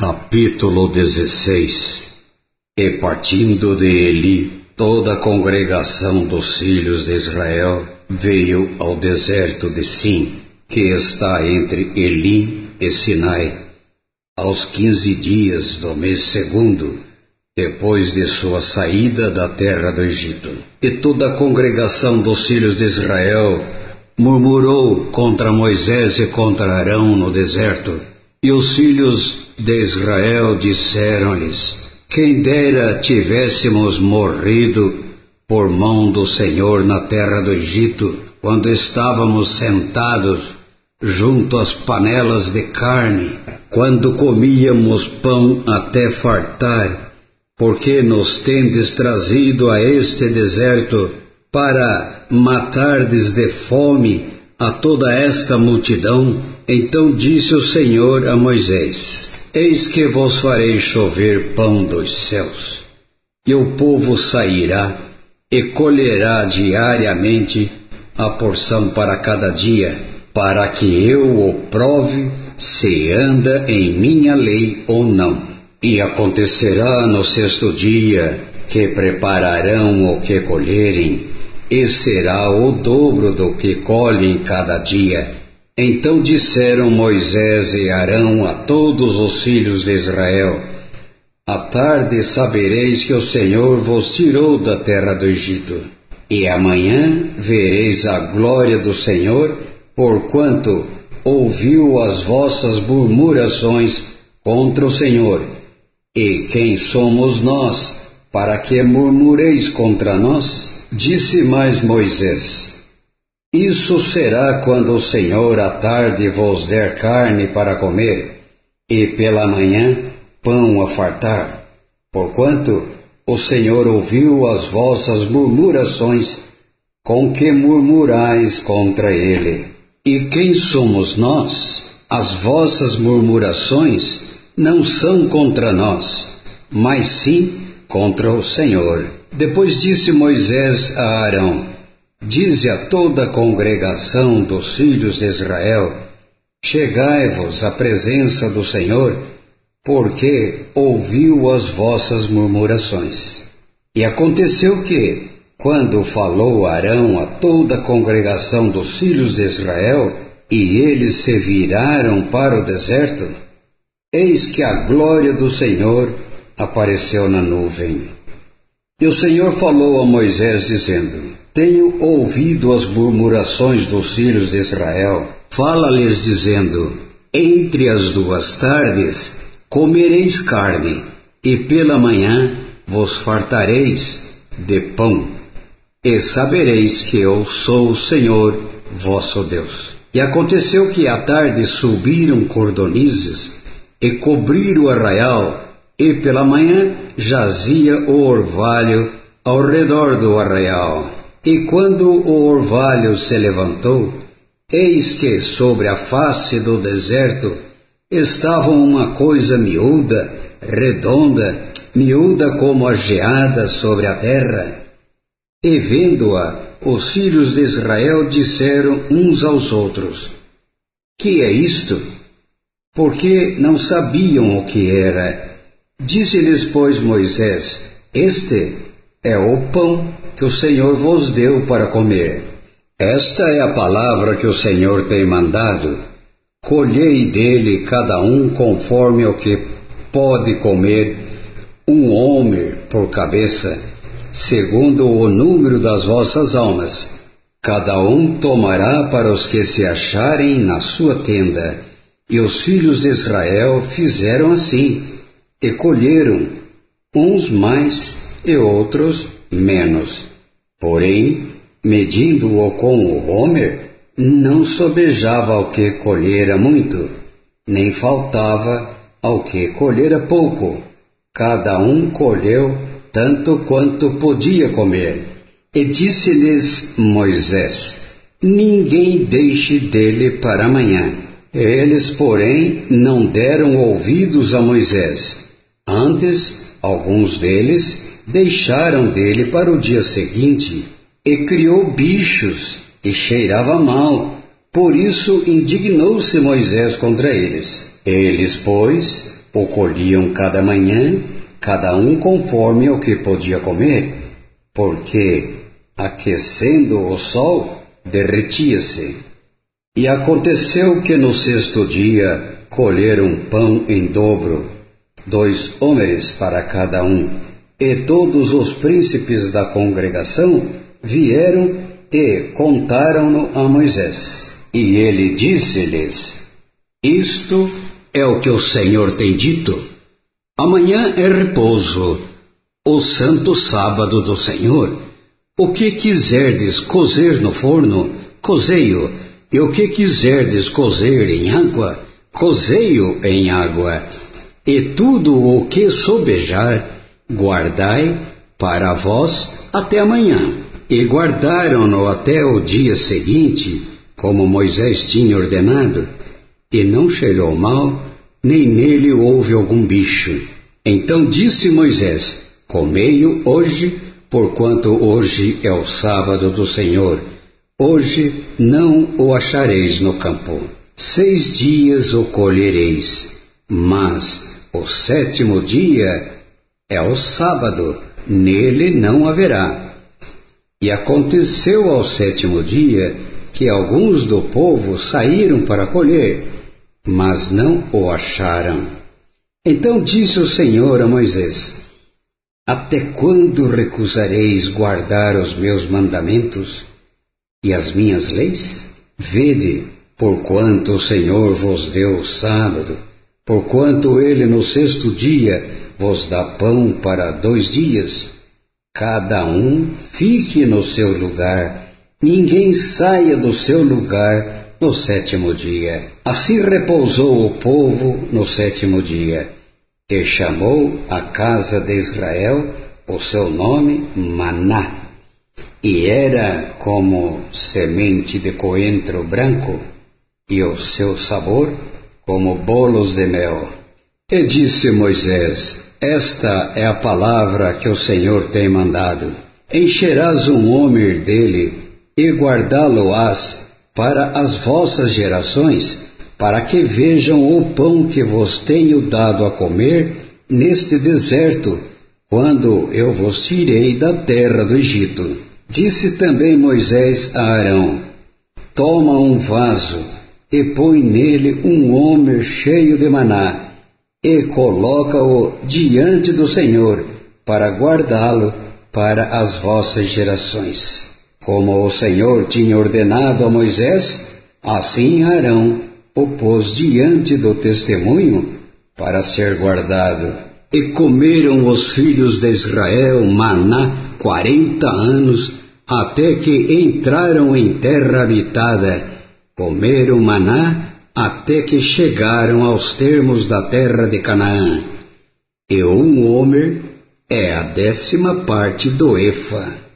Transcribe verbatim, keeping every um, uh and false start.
Capítulo dezesseis. E partindo de Eli, toda a congregação dos filhos de Israel veio ao deserto de Sim, que está entre Elim e Sinai, aos quinze dias do mês segundo, depois de sua saída da terra do Egito. E toda a congregação dos filhos de Israel murmurou contra Moisés e contra Arão no deserto. E os filhos de Israel disseram-lhes: quem dera tivéssemos morrido por mão do Senhor na terra do Egito, quando estávamos sentados junto às panelas de carne, quando comíamos pão até fartar, porque nos tendes trazido a este deserto para matardes de fome a toda esta multidão. Então disse o Senhor a Moisés: eis que vos farei chover pão dos céus, e o povo sairá e colherá diariamente a porção para cada dia, para que eu o prove se anda em minha lei ou não. E acontecerá no sexto dia que prepararão o que colherem, e será o dobro do que colhem cada dia. Então disseram Moisés e Arão a todos os filhos de Israel: à tarde sabereis que o Senhor vos tirou da terra do Egito, e amanhã vereis a glória do Senhor, porquanto ouviu as vossas murmurações contra o Senhor. E quem somos nós, para que murmureis contra nós? Disse mais Moisés: isso será quando o Senhor à tarde vos der carne para comer, e pela manhã pão a fartar, porquanto o Senhor ouviu as vossas murmurações com que murmurais contra ele. E quem somos nós? As vossas murmurações não são contra nós, mas sim contra o Senhor. Depois disse Moisés a Arão: dize a toda a congregação dos filhos de Israel: chegai-vos à presença do Senhor, porque ouviu as vossas murmurações. E aconteceu que, quando falou Arão a toda a congregação dos filhos de Israel, e eles se viraram para o deserto, eis que a glória do Senhor apareceu na nuvem. E o Senhor falou a Moisés, dizendo: tenho ouvido as murmurações dos filhos de Israel. Fala-lhes dizendo: entre as duas tardes comereis carne, e pela manhã vos fartareis de pão, e sabereis que eu sou o Senhor vosso Deus. E aconteceu que à tarde subiram cordonizes e cobriram o arraial, e pela manhã jazia o orvalho ao redor do arraial. E quando o orvalho se levantou, eis que sobre a face do deserto estava uma coisa miúda, redonda, miúda como a geada sobre a terra. E vendo-a, os filhos de Israel disseram uns aos outros: que é isto? Porque não sabiam o que era. Disse-lhes, pois, Moisés: este é o pão que o Senhor vos deu para comer. Esta é a palavra que o Senhor tem mandado: colhei dele cada um conforme o que pode comer, um homem por cabeça, segundo o número das vossas almas. Cada um tomará para os que se acharem na sua tenda. E os filhos de Israel fizeram assim, e colheram, uns mais e outros menos. Porém, medindo-o com o homer, não sobejava ao que colhera muito, nem faltava ao que colhera pouco. Cada um colheu tanto quanto podia comer. E disse-lhes Moisés: ninguém deixe dele para amanhã. Eles, porém, não deram ouvidos a Moisés. Antes, alguns deles deixaram dele para o dia seguinte, e criou bichos, e cheirava mal. Por isso indignou-se Moisés contra eles. Eles, pois, o colhiam cada manhã, cada um conforme o que podia comer, porque, aquecendo o sol, derretia-se. E aconteceu que no sexto dia colheram pão em dobro, dois homeres para cada um, e todos os príncipes da congregação vieram e contaram-no a Moisés. E ele disse-lhes: Isto é o que o Senhor tem dito. Amanhã é repouso, o santo sábado do Senhor. O que quiserdes cozer no forno, cozei-o, e o que quiserdes cozer em água, cozei-o em água. E tudo o que sobejar, guardai para vós até amanhã. E guardaram-no até o dia seguinte, como Moisés tinha ordenado, e não cheirou mal, nem nele houve algum bicho. Então disse Moisés: Comei-o hoje, porquanto hoje é o sábado do Senhor. Hoje não o achareis no campo. Seis dias o colhereis, mas o sétimo dia é o sábado, nele não haverá. E aconteceu ao sétimo dia que alguns do povo saíram para colher, mas não o acharam. Então disse o Senhor a Moisés: Até quando recusareis guardar os meus mandamentos e as minhas leis? Vede, porquanto o Senhor vos deu o sábado, porquanto ele no sexto dia vos dá pão para dois dias. Cada um fique no seu lugar, ninguém saia do seu lugar no sétimo dia. Assim repousou o povo no sétimo dia, e chamou a casa de Israel o seu nome Maná, e era como semente de coentro branco, e o seu sabor como bolos de mel. E disse Moisés: Esta é a palavra que o Senhor tem mandado. Encherás um homer dele, e guardá-lo-ás para as vossas gerações, para que vejam o pão que vos tenho dado a comer neste deserto, quando eu vos tirei da terra do Egito. Disse também Moisés a Arão: Toma um vaso, e põe nele um homer cheio de maná, e coloca-o diante do Senhor, para guardá-lo para as vossas gerações. Como o Senhor tinha ordenado a Moisés, assim Arão o pôs diante do testemunho para ser guardado. E comeram os filhos de Israel maná quarenta anos, até que entraram em terra habitada. Comeram maná até que chegaram aos termos da terra de Canaã. E um homer é a décima parte do efa.